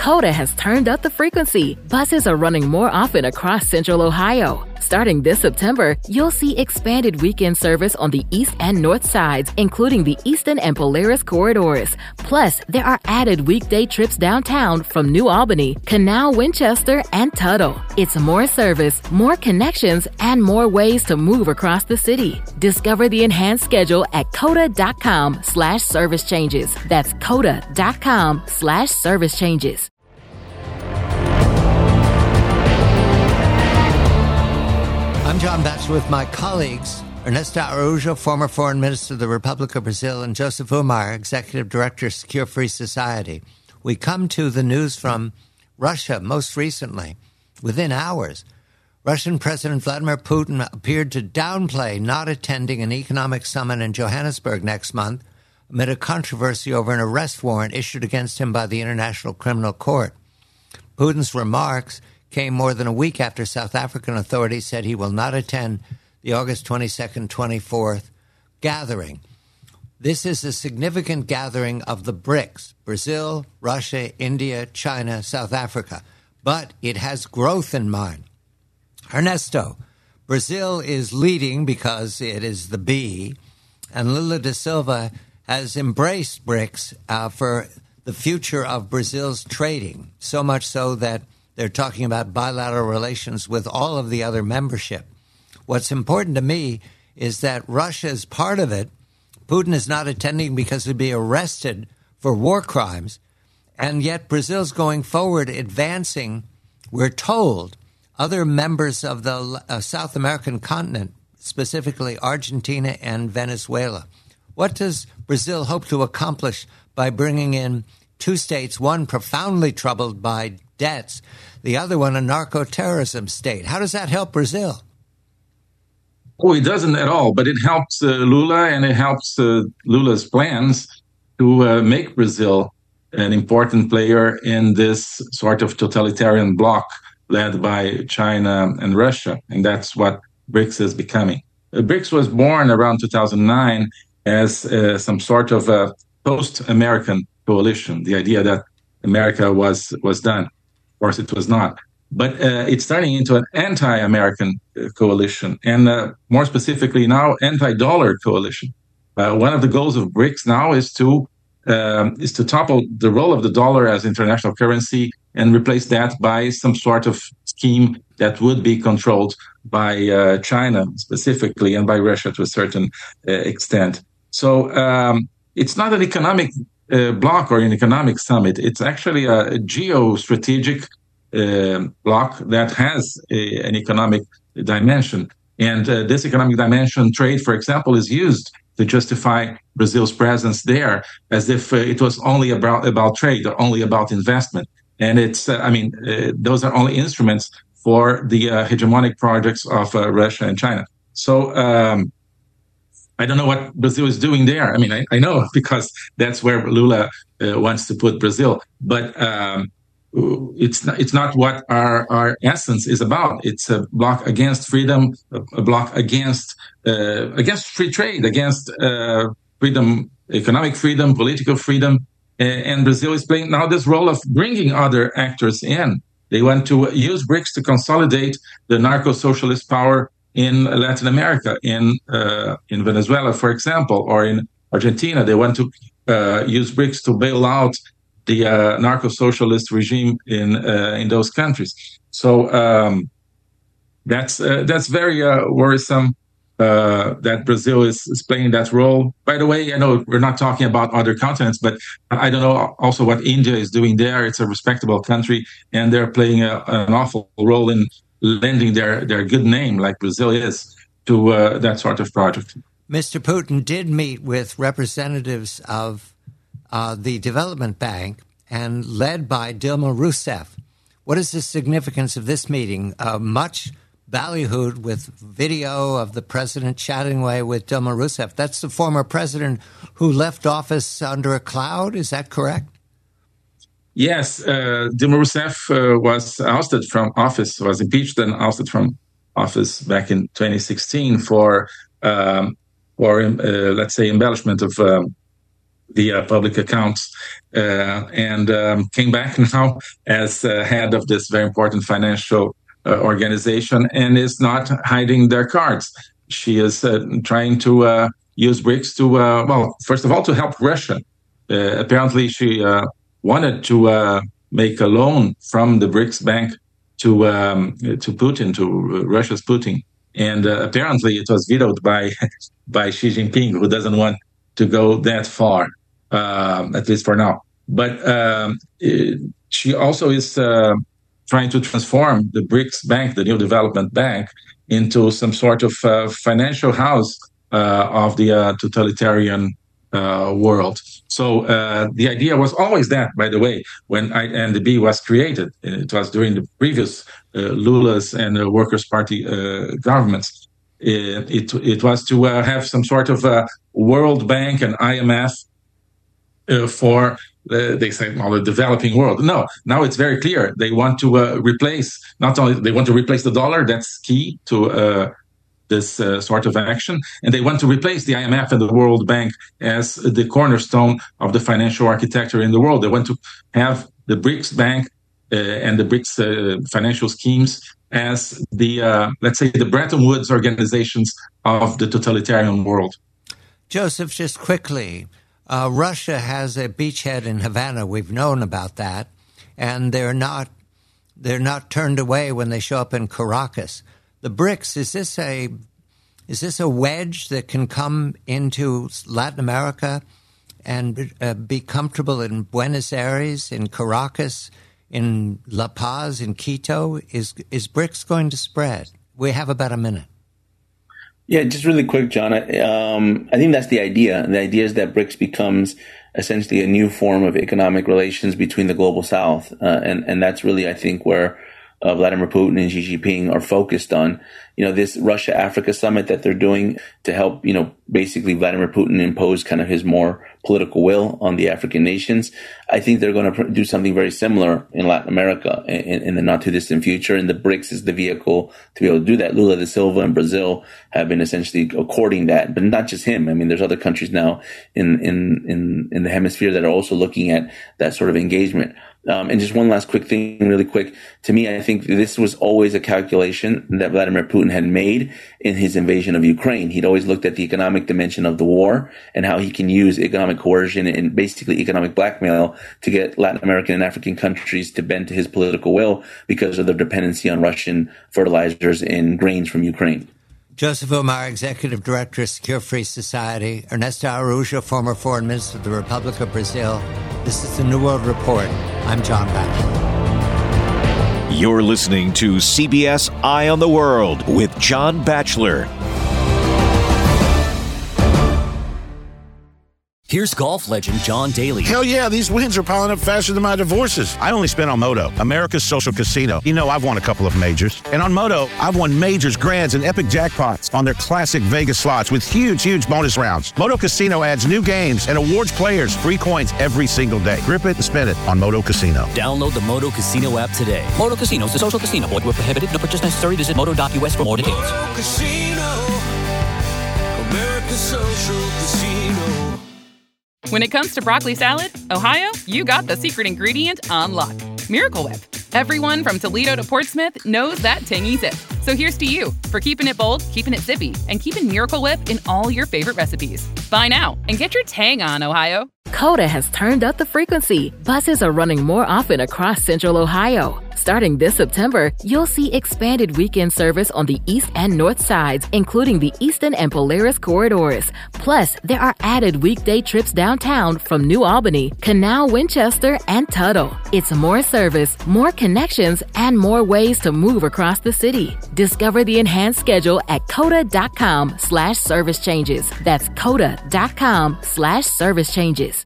Coda has turned up the frequency. Buses are running more often across Central Ohio. Starting this September, you'll see expanded weekend service on the east and north sides, including the Eastern and Polaris corridors. Plus, there are added weekday trips downtown from New Albany, Canal, Winchester, and Tuttle. It's more service, more connections, and more ways to move across the city. Discover the enhanced schedule at coda.com/service changes. That's coda.com/service changes. I'm John Batchelor with my colleagues, Ernesto Araújo, former Foreign Minister of the Republic of Brazil, and Joseph Umar, Executive Director, Secure Free Society. We come to the news from Russia most recently. Within hours, Russian President Vladimir Putin appeared to downplay not attending an economic summit in Johannesburg next month amid a controversy over an arrest warrant issued against him by the International Criminal Court. Putin's remarks came more than a week after South African authorities said he will not attend the August 22nd, 24th gathering. This is a significant gathering of the BRICS, Brazil, Russia, India, China, South Africa, but it has growth in mind. Ernesto, Brazil is leading because it is the B, and Lula da Silva has embraced BRICS for the future of Brazil's trading, so much so that they're talking about bilateral relations with all of the other membership. What's important to me is that Russia is part of it. Putin is not attending because he'd be arrested for war crimes. And yet Brazil's going forward, advancing, we're told, other members of the South American continent, specifically Argentina and Venezuela. What does Brazil hope to accomplish by bringing in two states, one profoundly troubled by debts, the other one a narco-terrorism state? How does that help Brazil? Oh, it doesn't at all, but it helps Lula, and it helps Lula's plans to make Brazil an important player in this sort of totalitarian bloc led by China and Russia, and that's what BRICS is becoming. BRICS was born around 2009 as some sort of a post-American coalition, the idea that America was done. Of course, it was not. But it's turning into an anti-American coalition, and more specifically now, anti-dollar coalition. One of the goals of BRICS now is to topple the role of the dollar as international currency and replace that by some sort of scheme that would be controlled by China specifically and by Russia to a certain extent. So it's not an economic bloc or an economic summit. It's actually a geostrategic bloc that has an economic dimension. And this economic dimension, trade, for example, is used to justify Brazil's presence there as if it was only about trade or only about investment. And it's, those are only instruments for the hegemonic projects of Russia and China. So I don't know what Brazil is doing there. I mean, I know because that's where Lula wants to put Brazil. But it's not what our essence is about. It's a bloc against freedom, a bloc against free trade, against freedom, economic freedom, political freedom. And Brazil is playing now this role of bringing other actors in. They want to use BRICS to consolidate the narco-socialist power in Latin America, in Venezuela, for example, or in Argentina. They want to use BRICS to bail out the narco-socialist regime in those countries. So that's very worrisome that Brazil is playing that role. By the way, I know we're not talking about other continents, but I don't know also what India is doing there. It's a respectable country, and they're playing an awful role in lending their good name, like Brazil is, to that sort of project. Mr. Putin did meet with representatives of the Development Bank and led by Dilma Rousseff. What is the significance of this meeting? Much ballyhooed with video of the president chatting away with Dilma Rousseff. That's the former president who left office under a cloud. Is that correct? Yes. Dilma Rousseff was ousted from office, was impeached and ousted from office back in 2016 for let's say, embellishment of the public accounts, and came back now as head of this very important financial organization, and is not hiding their cards. She is trying to use BRICS to, well, first of all, to help Russia. Apparently, she wanted to make a loan from the BRICS Bank to Putin, to Russia's Putin. And apparently it was vetoed by Xi Jinping, who doesn't want to go that far, at least for now. But she also is trying to transform the BRICS Bank, the new development bank, into some sort of financial house of the totalitarian world. So the idea was always that, by the way, when INDB was created. It was during the previous Lula's and Workers' Party governments. It was to have some sort of World Bank and IMF for, they say, the developing world. No, now it's very clear. They want to replace, not only they want to replace the dollar, that's key to this sort of action, and they want to replace the IMF and the World Bank as the cornerstone of the financial architecture in the world. They want to have the BRICS Bank and the BRICS financial schemes as the, let's say, the Bretton Woods organizations of the totalitarian world. Joseph, just quickly, Russia has a beachhead in Havana. We've known about that, and they're not turned away when they show up in Caracas. The BRICS, is this a wedge that can come into Latin America and be comfortable in Buenos Aires, in Caracas, in La Paz, in Quito? Is BRICS going to spread? We have about a minute. Yeah, just really quick, John. I think that's the idea. The idea is that BRICS becomes essentially a new form of economic relations between the global South, and that's really, I think, where Vladimir Putin and Xi Jinping are focused on, this Russia-Africa summit that they're doing to help, basically Vladimir Putin impose kind of his more political will on the African nations. I think they're going to do something very similar in Latin America in the not too distant future. And the BRICS is the vehicle to be able to do that. Lula da Silva in Brazil have been essentially courting that, but not just him. I mean, there's other countries now in the hemisphere that are also looking at that sort of engagement. And just one last quick thing, really quick. To me, I think this was always a calculation that Vladimir Putin had made in his invasion of Ukraine. He'd always looked at the economic dimension of the war and how he can use economic coercion and basically economic blackmail to get Latin American and African countries to bend to his political will because of their dependency on Russian fertilizers and grains from Ukraine. Joseph Omar, Executive Director of Secure Free Society. Ernesto Araújo, former Foreign Minister of the Republic of Brazil. This is the New World Report. I'm John Batchelor. You're listening to CBS Eye on the World with John Batchelor. Here's golf legend John Daly. Hell yeah, these wins are piling up faster than my divorces. I only spent on Moto, America's social casino. I've won a couple of majors. And on Moto, I've won majors, grands, and epic jackpots on their classic Vegas slots with huge bonus rounds. Moto Casino adds new games and awards players free coins every single day. Grip it and spin it on Moto Casino. Download the Moto Casino app today. Moto Casino is a social casino. Void where prohibited. No purchase necessary. Visit moto.us for more details. Moto Casino, America's social casino. When it comes to broccoli salad, Ohio, you got the secret ingredient on lock. Miracle Whip. Everyone from Toledo to Portsmouth knows that tangy zip. So here's to you for keeping it bold, keeping it zippy, and keeping Miracle Whip in all your favorite recipes. Buy now and get your tang on, Ohio. Coda has turned up the frequency. Buses are running more often across Central Ohio. Starting this September, you'll see expanded weekend service on the east and north sides, including the Eastern and Polaris corridors. Plus, there are added weekday trips downtown from New Albany, Canal, Winchester, and Tuttle. It's more service, more connections, and more ways to move across the city. Discover the enhanced schedule at coda.com/service changes. That's coda.com/service changes.